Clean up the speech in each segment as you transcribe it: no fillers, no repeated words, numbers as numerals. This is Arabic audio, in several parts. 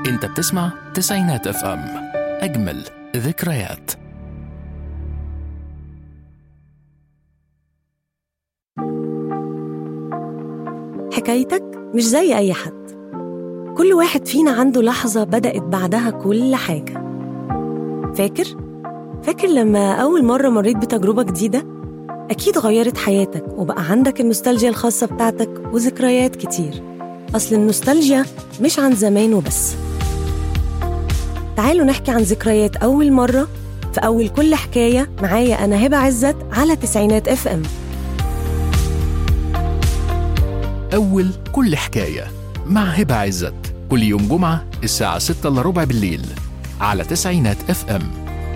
انت بتسمع تسعينات اف ام، اجمل ذكريات. حكايتك مش زي أي حد. كل واحد فينا عنده لحظة بدأت بعدها كل حاجة. فاكر لما أول مرة مريت بتجربة جديدة؟ أكيد غيرت حياتك وبقى عندك النوستالجيا الخاصة بتاعتك وذكريات كتير. أصل النوستالجيا مش عن زمان وبس. تعالوا نحكي عن ذكريات أول مرة في أول كل حكاية. معايا أنا هبة عزت على تسعينات اف ام. أول كل حكاية مع هبة عزت، كل يوم جمعة الساعة 6:15 بالليل على تسعينات اف ام.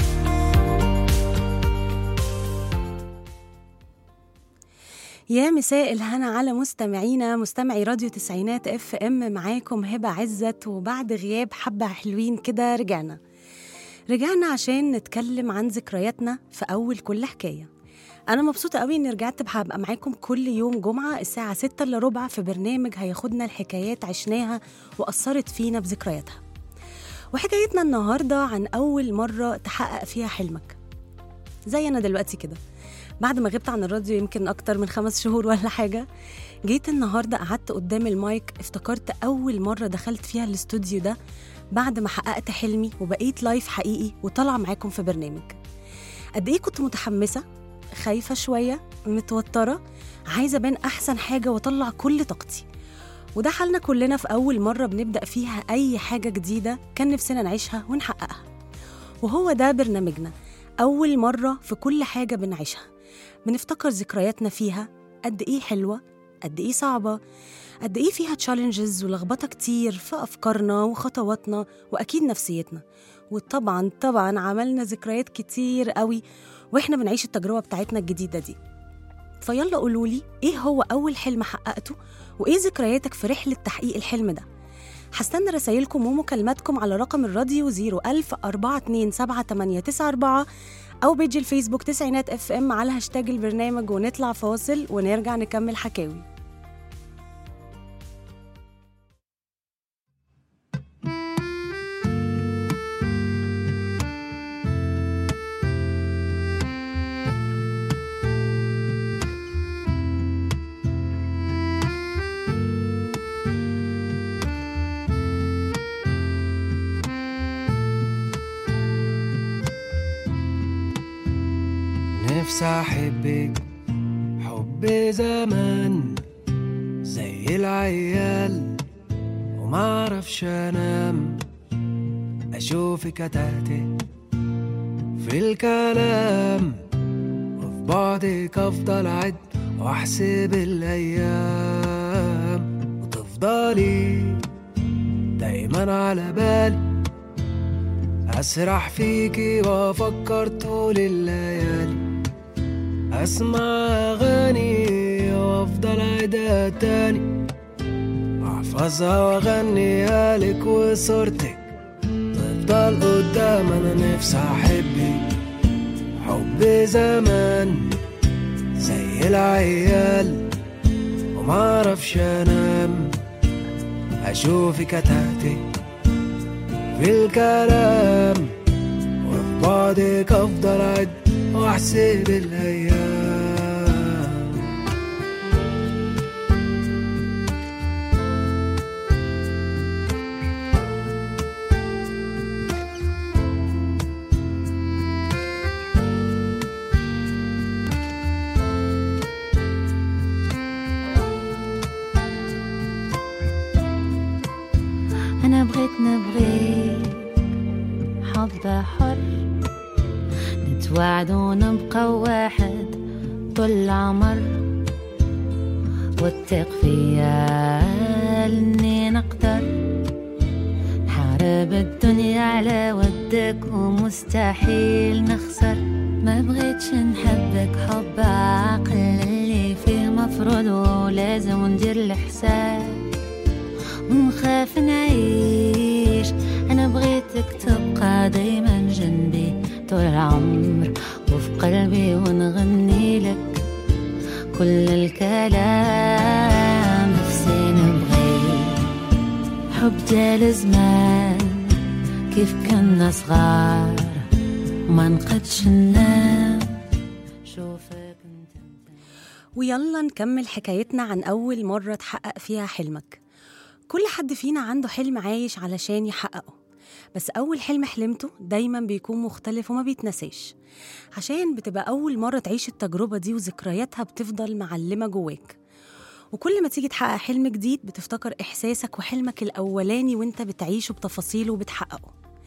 يا مساء الهنا على مستمعي راديو تسعينات اف ام. معاكم هبة عزت، وبعد غياب حبة حلوين كده رجعنا عشان نتكلم عن ذكرياتنا في أول كل حكاية. أنا مبسوطة قوي إني رجعت هبقى معاكم كل يوم جمعة الساعة 6:15 في برنامج هياخدنا الحكايات عشناها وأثرت فينا بذكرياتها. وحكايتنا النهاردة عن أول مرة تحقق فيها حلمك، زي أنا دلوقتي كده بعد ما غبت عن الراديو يمكن أكتر من 5 شهور ولا حاجة. جيت النهاردة قعدت قدام المايك، افتكرت أول مرة دخلت فيها الاستوديو ده بعد ما حققت حلمي وبقيت لايف حقيقي وطلع معاكم في برنامج. قد إيه كنت متحمسة، خايفة شوية، متوترة، عايزة أبان أحسن حاجة وطلع كل طاقتي. وده حالنا كلنا في أول مرة بنبدأ فيها أي حاجة جديدة كان نفسنا نعيشها ونحققها. وهو ده برنامجنا، أول مرة في كل حاجة بنعيشها بنفتكر ذكرياتنا فيها، قد إيه حلوة، قد إيه صعبة، قد إيه فيها تشالنجز ولخبطة كتير في أفكارنا وخطواتنا وأكيد نفسيتنا. وطبعا عملنا ذكريات كتير قوي وإحنا بنعيش التجربة بتاعتنا الجديدة دي. فيلا قولولي إيه هو أول حلم حققته، وإيه ذكرياتك في رحلة تحقيق الحلم ده. هستنى رسائلكم ومكالماتكم على رقم الراديو 010427894 أو بيج الفيسبوك تسعينات اف ام على هاشتاج البرنامج. ونطلع فاصل ونرجع نكمل حكاوي. نفسي أحبك حب زمان زي العيال، ومعرفش أنام أشوفك أتهته في الكلام، وفي بعدك أفضل أعد وأحسب الأيام، وتفضلي دايما على بالي، أسرح فيكي وأفكر طول الليالي، أسمع أغاني وأفضل أعيدها تاني، أحفظها وأغنيها لك وصورتك تفضل قدام. أنا نفسي أحبك حب زمان زي العيال، ومعرفش أنام أشوفك أتهته في الكلام، وفي بعدك أفضل أعد وأحسب الأيام. أنا بغيت نبغيك حب حر، نتوعد ونبقى واحد طول العمر، واتق فيا إني نقدر نحارب الدنيا على ودك ومستحيل نخسر. ما بغيتش نحبك حب عقل اللي فيه مفروض ولازم ندير الحساب ونخاف نعيش. أنا بغيتك تبقى دايما جنبي طول العمر وفي قلبي، ونغني لك كل الكلام. نفسي نبغي حب جال زمان كيف كنا صغار ما نقدش ننام شوفك انت. ويلا نكمل حكايتنا عن أول مرة تحقق فيها حلمك. كل حد فينا عنده حلم عايش علشان يحققه، بس أول حلم حلمته دايما بيكون مختلف وما بيتنساش، عشان بتبقى أول مرة تعيش التجربة دي وذكرياتها بتفضل معلمة جواك. وكل ما تيجي تحقق حلم جديد بتفتكر إحساسك وحلمك الأولاني وانت بتعيشه بتفاصيله وبتحققه.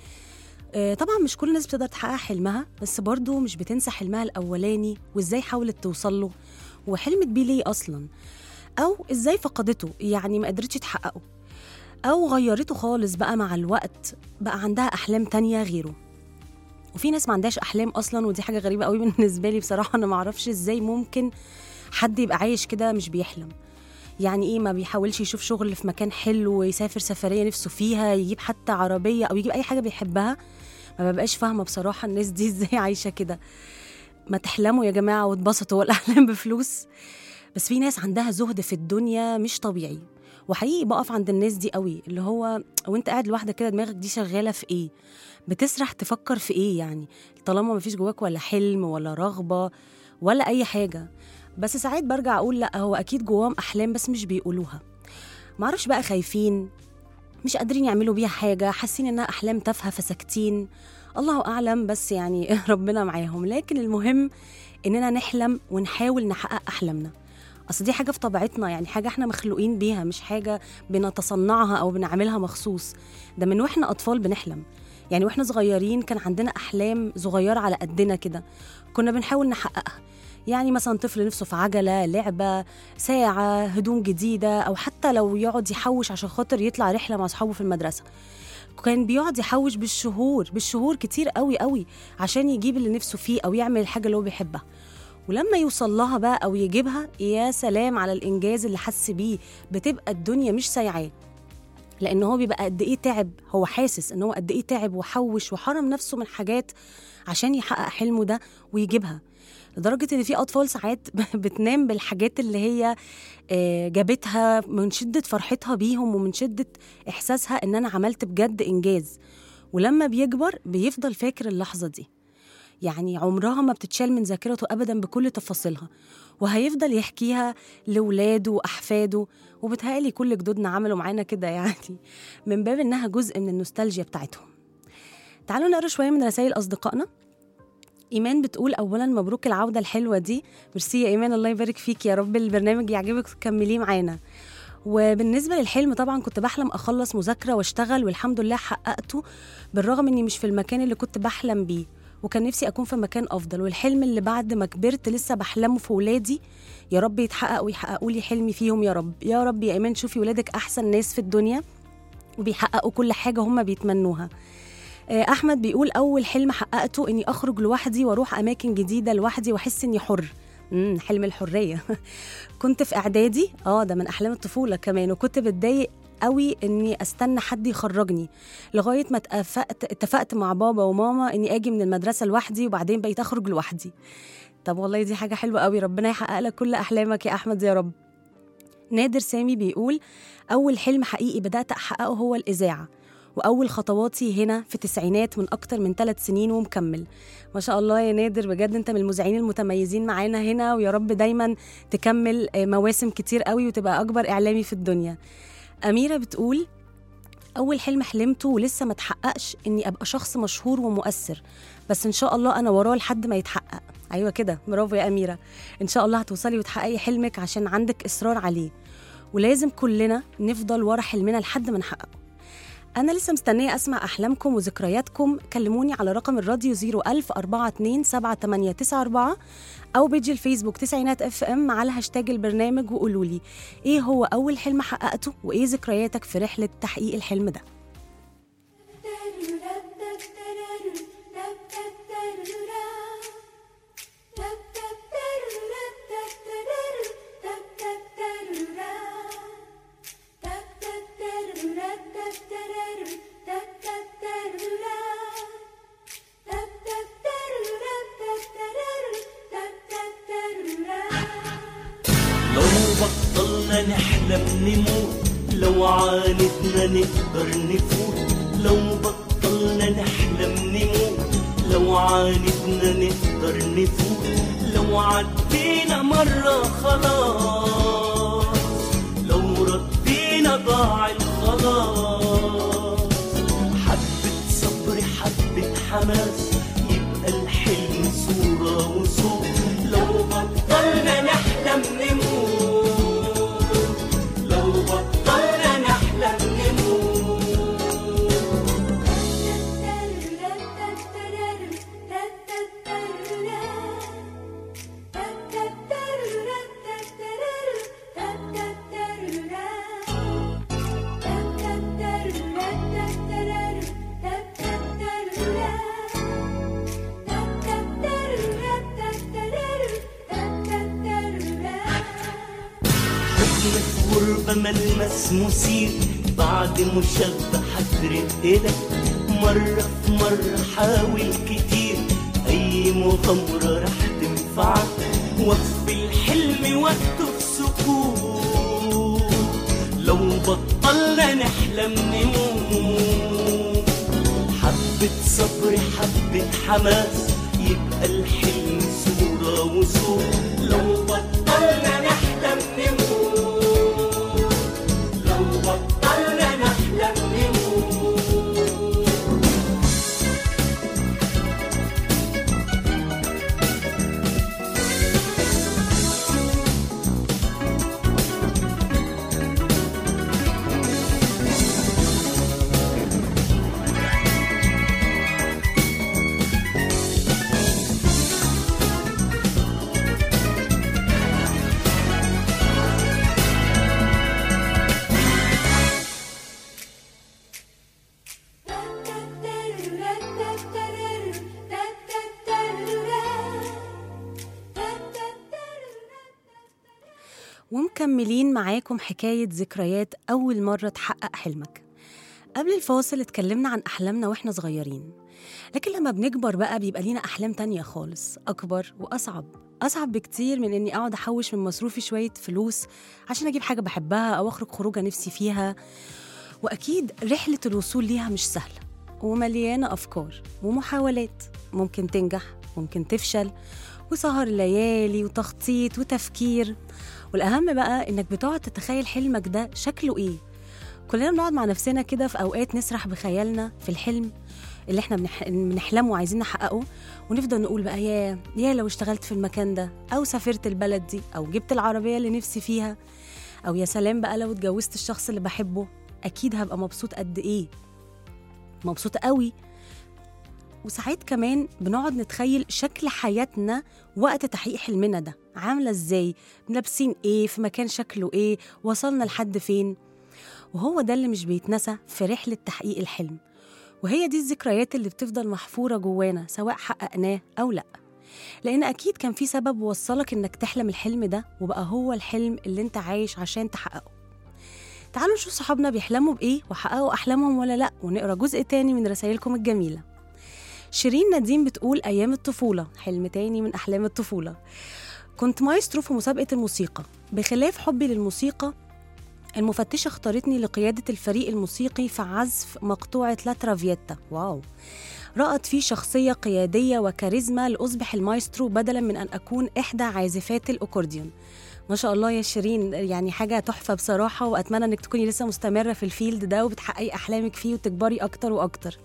طبعا مش كل الناس بتقدر تحقق حلمها، بس برضو مش بتنسى حلمها الأولاني وإزاي حاولت توصله وحلمت بيه ليه أصلا، أو إزاي فقدته يعني ما قدرتش تحققه، أو غيرته خالص بقى مع الوقت بقى عندها أحلام تانية غيره. وفي ناس ما عندهاش أحلام أصلا، ودي حاجة غريبة قوي بالنسبة لي بصراحة. أنا معرفش إزاي ممكن حد يبقى عايش كده مش بيحلم. يعني إيه ما بيحاولش يشوف شغل في مكان حلو ويسافر سفرية نفسه فيها، يجيب حتى عربية أو يجيب أي حاجة بيحبها؟ ما ببقاش فاهمة بصراحة الناس دي إزاي عايشة كده. ما تحلموا يا جماعة واتبسطوا، والأحلام بفلوس. بس في ناس عندها زهد في الدنيا مش طبيعي، وحقيقي بقف عند الناس دي قوي. اللي هو وانت قاعد لوحدك كده دماغك دي شغالة في ايه؟ بتسرح تفكر في ايه يعني؟ طالما ما فيش جواك ولا حلم ولا رغبة ولا اي حاجة. بس ساعات برجع اقول لا، هو اكيد جواهم احلام بس مش بيقولوها. معرفش بقى، خايفين، مش قادرين يعملوا بيها حاجة، حاسين انها احلام تافهة فساكتين، الله اعلم. بس يعني ربنا معاهم. لكن المهم اننا نحلم ونحاول نحقق احلامنا. أصل دي حاجة في طبيعتنا، يعني حاجة احنا مخلوقين بيها، مش حاجة بنتصنعها أو بنعملها مخصوص. ده من واحنا أطفال بنحلم. يعني واحنا صغيرين كان عندنا أحلام صغيرة على قدنا كده، كنا بنحاول نحققها. يعني مثلا طفل نفسه في عجلة، لعبة، ساعة، هدوم جديدة، أو حتى لو يقعد يحوش عشان خاطر يطلع رحلة مع أصحابه في المدرسة، كان بيقعد يحوش بالشهور كتير قوي قوي عشان يجيب اللي نفسه فيه أو يعمل الحاجة اللي هو بيحبها. ولما يوصل لها بقى أو يجيبها، يا سلام على الإنجاز اللي حس بيه. بتبقى الدنيا مش سايعاه، لأن هو بيبقى قد إيه تعب. هو حاسس إن هو قد إيه تعب وحوش وحرم نفسه من حاجات عشان يحقق حلمه ده ويجيبها. لدرجة إن في أطفال ساعات بتنام بالحاجات اللي هي جابتها من شدة فرحتها بيهم ومن شدة إحساسها إن أنا عملت بجد إنجاز. ولما بيكبر بيفضل فاكر اللحظة دي، يعني عمرها ما بتتشال من ذاكرته أبداً بكل تفاصيلها، وهيفضل يحكيها لولاده وأحفاده. وبتهيألي كل جدودنا عملوا معانا كده، يعني من باب إنها جزء من النوستالجيا بتاعتهم. تعالوا نقرأ شوية من رسائل أصدقائنا. إيمان بتقول أولاً مبروك العودة الحلوة دي. ميرسي يا إيمان، الله يبارك فيك، يا رب البرنامج يعجبك وتكمليه معانا. وبالنسبة للحلم طبعاً كنت بحلم أخلص مذاكرة واشتغل، والحمد لله حققته، بالرغم إني مش في المكان اللي كنت بحلم بيه، وكان نفسي أكون في مكان أفضل. والحلم اللي بعد ما كبرت لسه بحلمه في ولادي، يا رب يتحقق ويحققوا لي حلمي فيهم يا رب. يا رب يا إيمان، شوفي ولادك أحسن ناس في الدنيا وبيحققوا كل حاجة هم بيتمنوها. أحمد بيقول أول حلم حققته إني أخرج لوحدي وأروح أماكن جديدة لوحدي وأحس إني حر. حلم الحرية. كنت في إعدادي، ده من أحلام الطفولة كمان، وكنت بتضايق قوي اني استنى حد يخرجني، لغايه ما اتفقت مع بابا وماما اني اجي من المدرسه لوحدي، وبعدين بقيت اخرج لوحدي. طب والله دي حاجه حلوه قوي، ربنا يحقق لك كل احلامك يا احمد يا رب. نادر سامي بيقول اول حلم حقيقي بدات احققه هو الاذاعه، واول خطواتي هنا في التسعينات من اكتر من 3 سنين ومكمل. ما شاء الله يا نادر، بجد انت من المذيعين المتميزين معانا هنا، ويا رب دايما تكمل مواسم كتير قوي وتبقى اكبر اعلامي في الدنيا. أميرة بتقول أول حلم حلمته ولسه ما تحققش إني أبقى شخص مشهور ومؤثر، بس إن شاء الله أنا وراه لحد ما يتحقق. أيوة كده، برافو يا أميرة، إن شاء الله هتوصلي وتحققي حلمك عشان عندك إصرار عليه، ولازم كلنا نفضل ورا حلمنا لحد ما نحققه. أنا لسه مستنية أسمع أحلامكم وذكرياتكم. كلموني على رقم الراديو 010427894 أو بيجي الفيسبوك تسعينات FM على هاشتاج البرنامج، وقولولي إيه هو أول حلم حققته وإيه ذكرياتك في رحلة تحقيق الحلم ده. بطلنا نحلم نموت، لو عانتنا نقدر نفوت، لو بطلنا لو عاندنا نقدر نفوت، لو عدينا مرة خلاص، لو ردينا ضاع الخلاص. حبة صبر حبة حماس يبقى الحلم صورة وصوت، لو بطلنا نحلم نموت، لو بطلنا نحلم نموت. غربة ملمس مثير بعد مشبحة رقلك، مرة في مرة حاول كتير، أي مغامرة رح تنفعك. وقف الحلم وقته في سكوت، لو بطلنا نحلم نموت. حبة صبر حبة حماس يبقى الحلم صورة وصوت، لو بطلنا نحلم نموت، لو بطلنا نحلم نموت. ومكملين معاكم حكاية ذكريات أول مرة تحقق حلمك. قبل الفاصل اتكلمنا عن أحلامنا وإحنا صغيرين، لكن لما بنكبر بقى بيبقى لينا أحلام تانية خالص، أكبر وأصعب بكتير من إني أقعد أحوش من مصروفي شوية فلوس عشان أجيب حاجة بحبها أو أخرج خروجة نفسي فيها. وأكيد رحلة الوصول ليها مش سهلة ومليانة أفكار ومحاولات، ممكن تنجح ممكن تفشل، وسهر ليالي وتخطيط وتفكير. والأهم بقى إنك بتقعد تتخيل حلمك ده شكله إيه. كلنا بنقعد مع نفسنا كده في أوقات نسرح بخيالنا في الحلم اللي إحنا بنحلمه وعايزين نحققه، ونفضل نقول بقى يا لو اشتغلت في المكان ده، أو سافرت البلد دي، أو جبت العربية اللي نفسي فيها، أو يا سلام بقى لو اتجوزت الشخص اللي بحبه، أكيد هبقى مبسوط قد إيه، مبسوط قوي. وساعات كمان بنقعد نتخيل شكل حياتنا وقت تحقيق حلمنا ده عاملة ازاي، لابسين ايه، في مكان شكله ايه، وصلنا لحد فين. وهو ده اللي مش بيتنسى في رحلة تحقيق الحلم، وهي دي الذكريات اللي بتفضل محفورة جوانا سواء حققناه أو لأ، لأن أكيد كان في سبب وصلك إنك تحلم الحلم ده، وبقى هو الحلم اللي انت عايش عشان تحققه. تعالوا نشوف صحابنا بيحلموا بإيه وحققوا أحلامهم ولا لأ، ونقرأ جزء تاني من رسائلكم الجميلة. شيرين نديم بتقول أيام الطفولة، حلم تاني من أحلام الطفولة. كنت مايسترو في مسابقة الموسيقى، بخلاف حبي للموسيقى المفتشة اختارتني لقيادة الفريق الموسيقي في عزف مقطوعة لا ترافييتا. واو، رأت فيه شخصية قيادية وكاريزما لأصبح المايسترو بدلا من أن أكون إحدى عازفات الأكورديون. ما شاء الله يا شيرين، يعني حاجة تحفة بصراحة، وأتمنى أنك تكوني لسه مستمرة في الفيلد ده وبتحققي أحلامك فيه وتكبري أكتر وأكتر.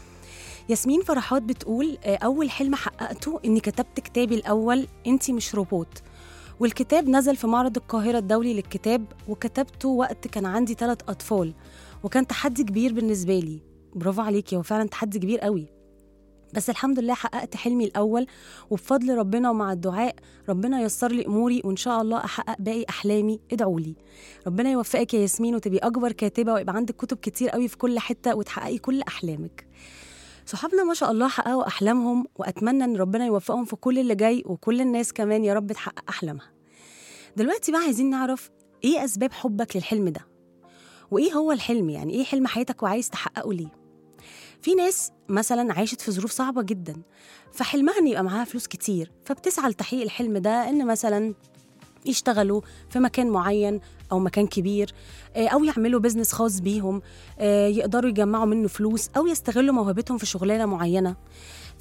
ياسمين فرحات بتقول أول حلم حققته إني كتبت كتابي الأول أنتي مش روبوت، والكتاب نزل في معرض القاهرة الدولي للكتاب، وكتبته وقت كان عندي 3 أطفال، وكان تحدي كبير بالنسبة لي. برافو عليكي، هو فعلا تحدي كبير قوي، بس الحمد لله حققت حلمي الأول، وبفضل ربنا ومع الدعاء ربنا يسر لي أموري، وإن شاء الله أحقق باقي أحلامي. ادعولي ربنا يوفقك يا ياسمين، وتبقي أكبر كاتبة، ويبقى عندك كتب كتير قوي في كل حتة، وتحققي كل أحلامك. صحابنا ما شاء الله حققوا أحلامهم، وأتمنى أن ربنا يوفقهم في كل اللي جاي، وكل الناس كمان يا رب تحقق أحلامها. دلوقتي بقى عايزين نعرف إيه أسباب حبك للحلم ده، وإيه هو الحلم، يعني إيه حلم حياتك وعايز تحققه ليه. في ناس مثلا عايشت في ظروف صعبة جدا، فحلمها أن يبقى معاها فلوس كتير، فبتسعى لتحقيق الحلم ده أن مثلا يشتغلوا في مكان معين أو مكان كبير، أو يعملوا بيزنس خاص بيهم يقدروا يجمعوا منه فلوس، أو يستغلوا موهبتهم في شغلانة معينة.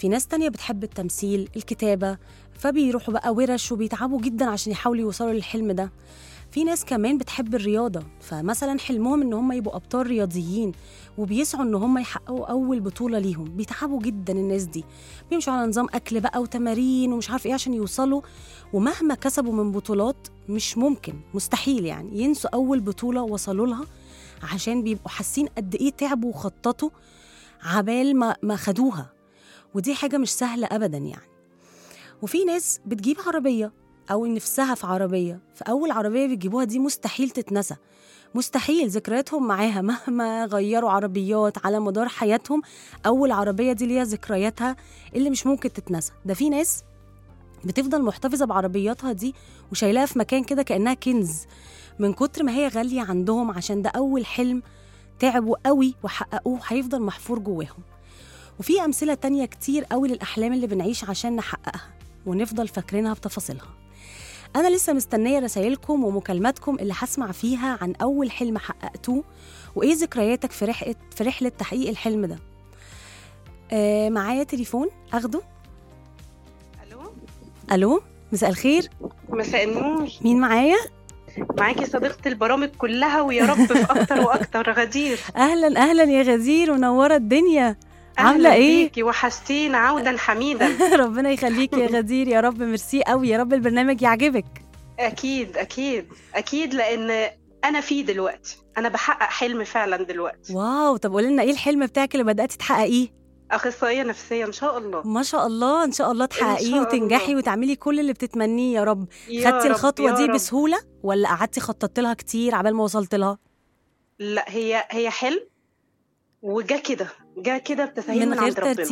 في ناس تانية بتحب التمثيل، الكتابة، فبيروحوا بقى ورش وبيتعبوا جدا عشان يحاولوا يوصلوا للحلم ده. في ناس كمان بتحب الرياضة، فمثلا حلمهم ان هم يبقوا أبطال رياضيين وبيسعوا ان هم يحققوا أول بطولة ليهم. بيتعبوا جدا الناس دي، بيمشوا على نظام أكل بقى وتمارين ومش عارف ايه عشان يوصلوا، ومهما كسبوا من بطولات مش ممكن، مستحيل يعني ينسوا أول بطولة وصلوا لها، عشان بيبقوا حاسين قد ايه تعبوا وخططوا عبال ما خدوها، ودي حاجة مش سهلة أبدا يعني. وفي ناس بتجيب عربية أو نفسها في عربية، فأول عربية بيجيبوها دي مستحيل تتنسى، مستحيل ذكرياتهم معاها مهما غيروا عربيات على مدار حياتهم، أول عربية دي ليها ذكرياتها اللي مش ممكن تتنسى. ده في ناس بتفضل محتفظة بعربياتها دي وشايلاها في مكان كده كأنها كنز من كتر ما هي غالية عندهم، عشان ده أول حلم تعبوا قوي وحققوه هيفضل محفور جواهم. وفي أمثلة تانية كتير قوي للأحلام اللي بنعيش عشان نحققها ونفضل فاكرينها بتفاصيلها. أنا لسه مستنية رسائلكم ومكالماتكم اللي هسمع فيها عن أول حلم حققتوه، وإيه ذكرياتك في رحلة تحقيق الحلم ده. معايا تليفون أخده. ألو، مساء الخير. مساء النور. مين معايا؟ معاكي صديقة البرامج كلها، ويا رب في أكتر وأكتر. غدير. أهلا أهلا يا غدير، منورة الدنيا. عاملة ايه؟ بيكي وحشتينا عودا حميدا. ربنا يخليكي يا غدير، يا رب. ميرسي قوي، يا رب البرنامج يعجبك. اكيد اكيد اكيد، لان انا فيه دلوقتي، انا بحقق حلم فعلا دلوقتي. واو، طب قولي لنا ايه الحلم بتاعك اللي بدأتي تحققيه؟ اخصائيه نفسيه ان شاء الله. ما شاء الله، ان شاء الله تحققيه وتنجحي وتعملي كل اللي بتتمنيه يا رب. خدتي الخطوه دي بسهوله ولا قعدتي خططت لها كتير عبال ما وصلت لها؟ لا، هي حلم وجا كده بتسهيل من عند ربنا،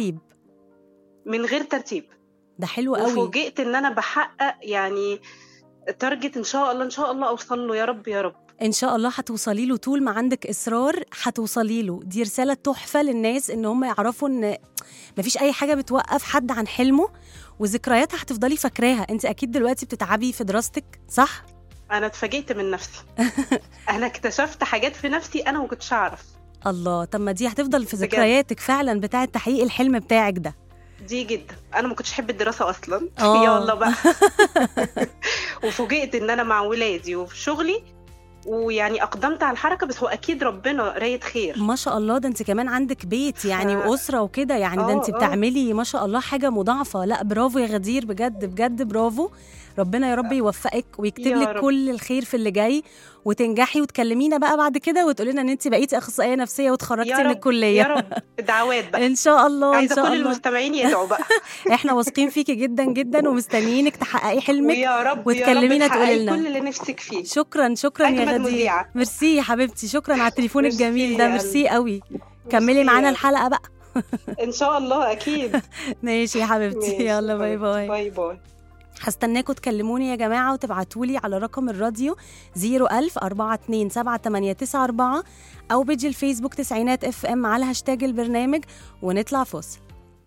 من غير ترتيب. ده حلو قوي. وفوجئت ان انا بحقق يعني تارجت ان شاء الله اوصل له. يا رب يا رب ان شاء الله هتوصلي له، طول ما عندك اصرار هتوصلي له. دي رساله تحفه للناس ان هم يعرفوا ان مفيش اي حاجه بتوقف حد عن حلمه، وذكرياتها هتفضلي فاكراها. انت اكيد دلوقتي بتتعبي في دراستك، صح؟ انا اتفاجئت من نفسي. انا اكتشفت حاجات في نفسي انا ما كنتش اعرف. الله، طب ما دي هتفضل في ذكرياتك فعلا بتاعه تحقيق الحلم بتاعك ده. دي جدا، انا ما كنتش احب الدراسه اصلا. يلا بقى. وفوجئت ان انا مع ولادي وفي شغلي، ويعني اقدمت على الحركه، بس هو اكيد ربنا رايد خير. ما شاء الله، ده انت كمان عندك بيت يعني واسره وكده يعني. ده انت بتعملي ما شاء الله حاجه مضاعفه. لا برافو يا غدير، بجد بجد برافو. ربنا يا رب يوفقك ويكتب لك كل الخير في اللي جاي، وتنجحي وتكلمينا بقى بعد كده وتقولي لنا ان انت بقيتي اخصائيه نفسيه وتخرجتي من الكليه. يا رب. دعوات بقى ان شاء الله. عايزه كل المستمعين يدعوا بقى. احنا واثقين فيكي جدا جدا ومستنيينك تحققي حلمك، ويا رب وتكلمينا تقولي لنا كل اللي نفسك فيه. شكرا يا غدير. ميرسي يا حبيبتي، شكرا على التليفون الجميل ده. ميرسي قوي. كملي معانا الحلقه بقى. ان شاء الله اكيد. ماشي يا حبيبتي، يلا باي باي. باي باي. هستناكم تكلموني يا جماعة وتبعتولي على رقم الراديو 010427894 أو بيجي الفيسبوك تسعينات FM على هاشتاج البرنامج، ونطلع فاصل.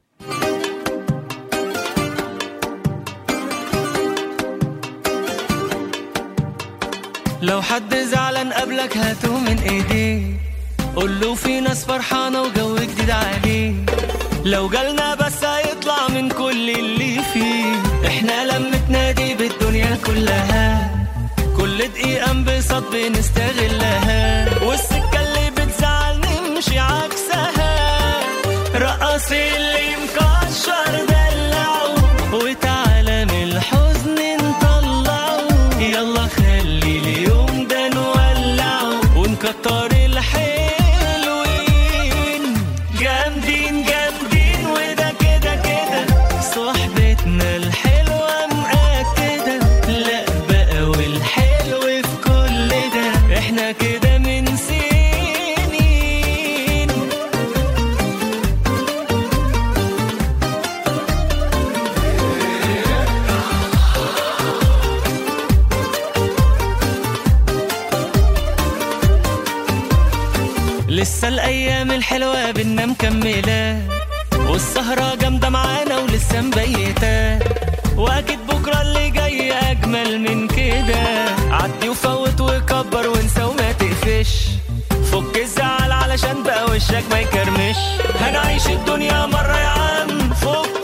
لو حد زعلان قبلك هاته من ايديه، قوله في ناس فرحانة وجو جديد عليه. لو جالنا بس هيطلع من كل اللي فيه. احنا لمتنا دي بالدنيا كلها، كل دقيقة انبساط بنستغلها، والسكة اللي بتزعل نمشي عكسها. رقص اللي مكشر دلعه، وتعالى من الحزن نطلعه. يلا خلي اليوم ده نولعه، ونكتر الحلوين. جامدين جامدين، وده كده كده صحبتنا الحلوة مأكدة. لا بقى والحلو في كل ده، احنا كده من سنين. لسه الأيام الحلوة بينا مكملة، والسهرة جامدة معانا ولسه مبيتة، وأكيد بكرة اللي جاي أجمل من كده. عدي وفوت وكبر وانسى وما تقفش، فك الزعل علشان بقى وشك ما يكرمش. هنعيش الدنيا مرة يا عم، فك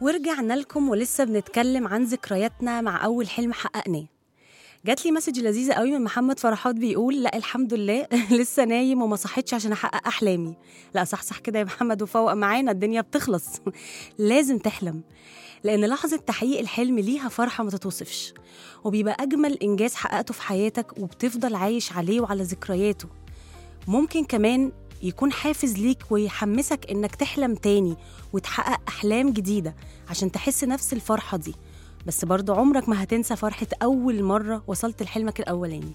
ورجعنا لكم ولسه بنتكلم عن ذكرياتنا مع أول حلم حققناه. جات لي مسج لذيذة قوي من محمد فرحات بيقول لا الحمد لله لسه نايم وما صحتش عشان أحقق أحلامي. لا صح كده يا محمد وفوق معانا، الدنيا بتخلص لازم تحلم، لأن لحظة تحقيق الحلم ليها فرحة ما تتوصفش، وبيبقى أجمل إنجاز حققته في حياتك وبتفضل عايش عليه وعلى ذكرياته. ممكن كمان يكون حافز ليك ويحمسك إنك تحلم تاني وتحقق أحلام جديدة عشان تحس نفس الفرحة دي، بس برضو عمرك ما هتنسى فرحة أول مرة وصلت لحلمك الأولاني.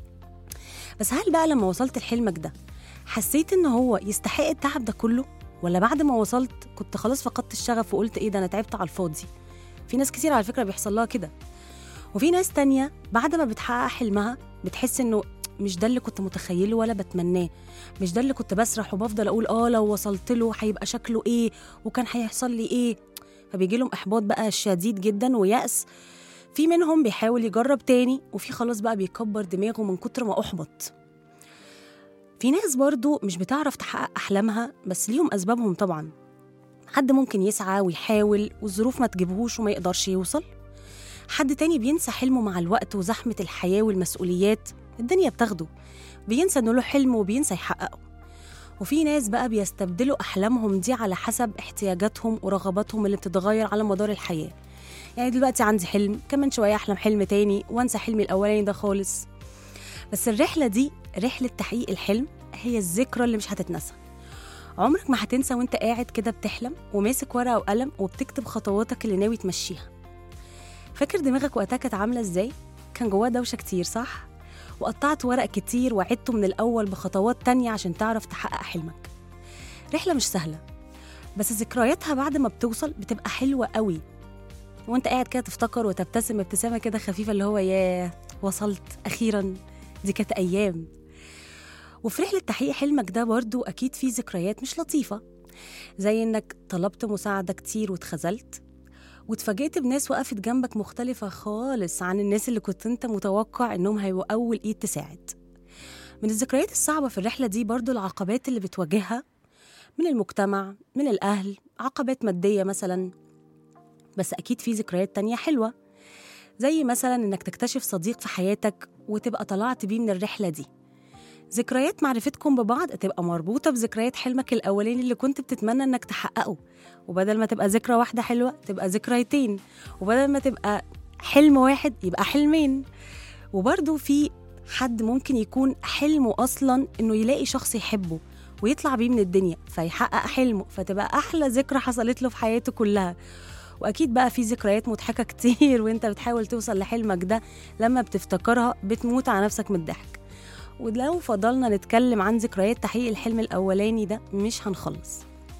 بس هل بقى لما وصلت لحلمك ده حسيت إنه هو يستحق التعب ده كله؟ ولا بعد ما وصلت كنت خلاص فقدت الشغف وقلت إيه ده أنا تعبت على الفاضي؟ في ناس كتير على فكرة بيحصل لها كده. وفي ناس تانية بعد ما بتحقق حلمها بتحس إنه مش ده اللي كنت متخيله ولا بتمناه، مش ده اللي كنت بسرح وبفضل أقول لو وصلت له هيبقى شكله إيه وكان هيحصل لي إيه، فبيجي لهم إحباط بقى شديد جدا ويأس. في منهم بيحاول يجرب تاني، وفي خلاص بقى بيكبر دماغه من كتر ما أحبط. في ناس برضو مش بتعرف تحقق أحلامها بس ليهم أسبابهم طبعا. حد ممكن يسعى ويحاول والظروف ما تجيبهوش وما يقدرش يوصل. حد تاني بينسى حلمه مع الوقت وزحمة الحياة والمسؤوليات، الدنيا بتاخده، بينسى إنه له حلم وبينسى يحققه. وفي ناس بقى بيستبدلوا أحلامهم دي على حسب احتياجاتهم ورغباتهم اللي بتتغير على مدار الحياة. يعني دلوقتي عندي حلم، كمان شوية أحلم حلم تاني وانسى حلمي الأولاني ده خالص. بس الرحلة دي، رحلة تحقيق الحلم، هي الذكرى اللي مش هتتنسى. عمرك ما هتنسى وانت قاعد كده بتحلم وماسك ورقة وقلم وبتكتب خطواتك اللي ناوي تمشيها. فاكر دماغك وقتها كانت عاملة ازاي؟ كان جواه دوشة كتير صح؟ وقطعت ورق كتير وعدته من الأول بخطوات تانية عشان تعرف تحقق حلمك. رحلة مش سهلة، بس ذكرياتها بعد ما بتوصل بتبقى حلوة قوي، وانت قاعد كده تفتكر وتبتسم ابتسامة كده خفيفة اللي هو ياه وصلت أخيراً، دي كانت أيام. وفي رحلة تحقيق حلمك ده برضو أكيد في ذكريات مش لطيفة، زي إنك طلبت مساعدة كتير واتخذلت، واتفاجئت بناس وقفت جنبك مختلفة خالص عن الناس اللي كنت انت متوقع إنهم هيبقوا أول إيد تساعد. من الذكريات الصعبة في الرحلة دي برضو العقبات اللي بتواجهها من المجتمع، من الأهل، عقبات مادية مثلا. بس أكيد في ذكريات تانية حلوة، زي مثلا إنك تكتشف صديق في حياتك وتبقى طلعت بيه من الرحلة دي. ذكريات معرفتكم ببعض تبقى مربوطة بذكريات حلمك الأولاني اللي كنت بتتمنى إنك تحققه، وبدل ما تبقى ذكرى واحدة حلوة تبقى ذكريتين، وبدل ما تبقى حلم واحد يبقى حلمين. وبرضو في حد ممكن يكون حلمه أصلاً إنه يلاقي شخص يحبه ويطلع بيه من الدنيا فيحقق حلمه، فتبقى أحلى ذكرى حصلت له في حياته كلها. وأكيد بقى في ذكريات مضحكة كتير وإنت بتحاول توصل لحلمك ده، لما بتفتكرها بتموت على نفسك من الضحك. ولو فضلنا نتكلم عن ذكريات تحقيق الحلم الأولاني ده مش هنخلص.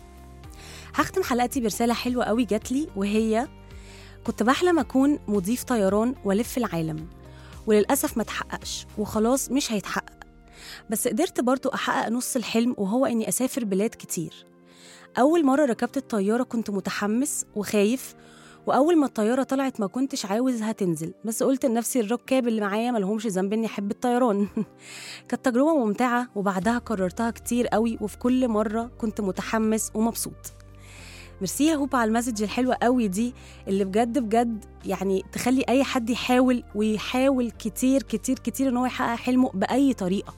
هختم حلقتي برسالة حلوة قوي جاتلي، وهي كنت بحلم أكون مضيف طيران ولف العالم، وللأسف ما تحققش وخلاص مش هيتحقق، بس قدرت برضو أحقق نص الحلم، وهو إني أسافر بلاد كتير. أول مرة ركبت الطيارة كنت متحمس وخايف، وأول ما الطيارة طلعت ما كنتش عاوزها تنزل، بس قلت لنفسي الركاب اللي معايا ملهمش ذنب إني أحب الطيران. كانت تجربة ممتعة، وبعدها كررتها كتير قوي، وفي كل مرة كنت متحمس ومبسوط. ميرسي يا هوب على المسج الحلوة قوي دي، اللي بجد بجد يعني تخلي أي حد يحاول ويحاول كتير كتير كتير إن هو يحقق حلمه بأي طريقة.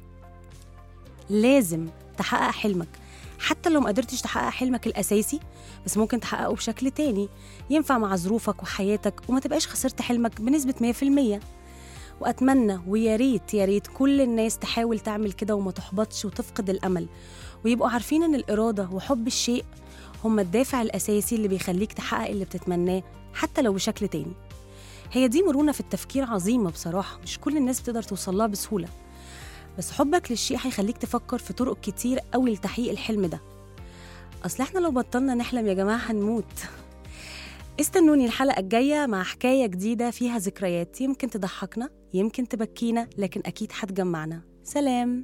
لازم تحقق حلمك، حتى لو ما قدرتش تحقق حلمك الأساسي، بس ممكن تحققه بشكل تاني ينفع مع ظروفك وحياتك، وما تبقاش خسرت حلمك بنسبة 100%. وأتمنى ويا ريت كل الناس تحاول تعمل كده وما تحبطش وتفقد الأمل، ويبقوا عارفين إن الإرادة وحب الشيء هم الدافع الأساسي اللي بيخليك تحقق اللي بتتمناه حتى لو بشكل تاني. هي دي مرونة في التفكير عظيمة بصراحة، مش كل الناس بتقدر توصلها بسهولة، بس حبك للشيء هيخليك تفكر في طرق كتير قوي لتحقيق الحلم ده. أصل احنا لو بطلنا نحلم يا جماعة هنموت. استنوني الحلقة الجاية مع حكاية جديدة فيها ذكريات، يمكن تضحكنا يمكن تبكينا، لكن أكيد هتجمعنا. سلام.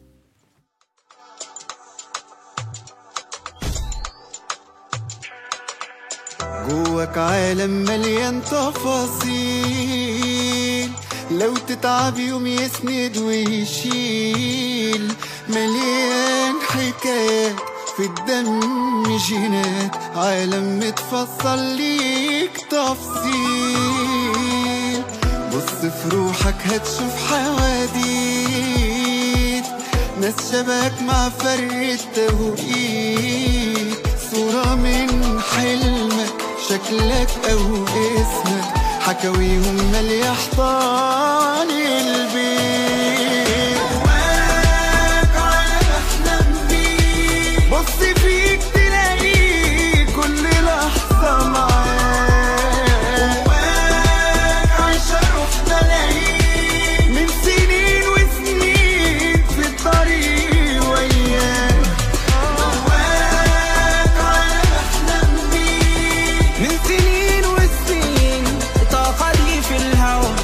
جواك عالم مليان تفاصيل، لو تتعب يوم يسند ويشيل، مليان حكايات في الدم جينات، عالم متفصل ليك تفصيل. بص في روحك هتشوف حواديت، ناس شبك مع فرق التوقيت. صورة من حلمك، شكلك أو اسمك، حكاويهم مالية حيطان البيت. جواك عالم أحلام بيك، بص فيك تلاقيه كل لحظة معاك. جواك عايشة روح ملايين من سنين وسنين في الطريق وياك. جواك عالم أحلام بيك من سنين وسنين، الطاقة دي في الهوا.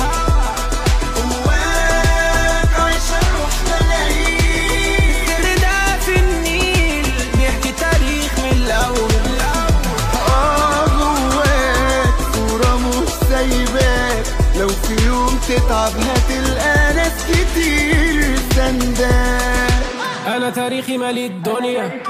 جواك عايشة روح ملايين، السر ده في النيل بيحكي تاريخ من الأول. جواك صورة مش سايباك، لو في يوم تتعب هتلقى ناس كتير سنداك. أنا تاريخي مالي الدنيا،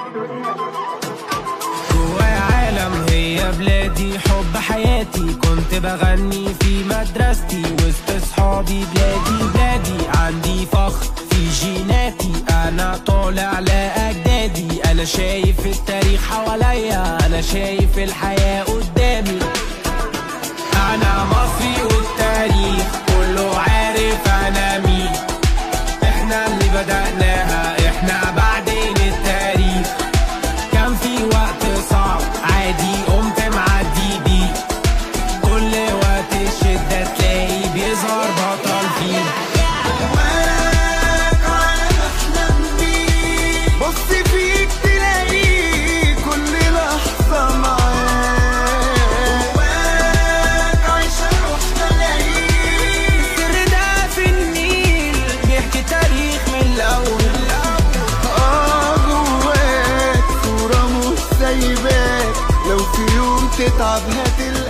جوايا عالم هي بلادي، حب حياتي كنت بغني في مدرستي وسط صحابي. بلادي بلادي عندي فخر في جيناتي، أنا طالع لأجدادي. أنا شايف التاريخ حواليا، أنا شايف الحياة قدامي. أنا مصري والتاريخ كله عارف أنا مين. إحنا اللي بدأناها، إحنا بعدين التاريخ. كان في وقت صعب عادي قمت معدي بيه، كل وقت الشدة تلاقي بيظهر بطل فيه. جواك عالم أحلام بيك، بص فيك تلاقيه كل لحظة معاك. جواك عايشة روح ملايين، السر ده في النيل بيحكي تاريخ من الأول. جواك صورة مش سايباك، لو في يوم تتعب هتلقى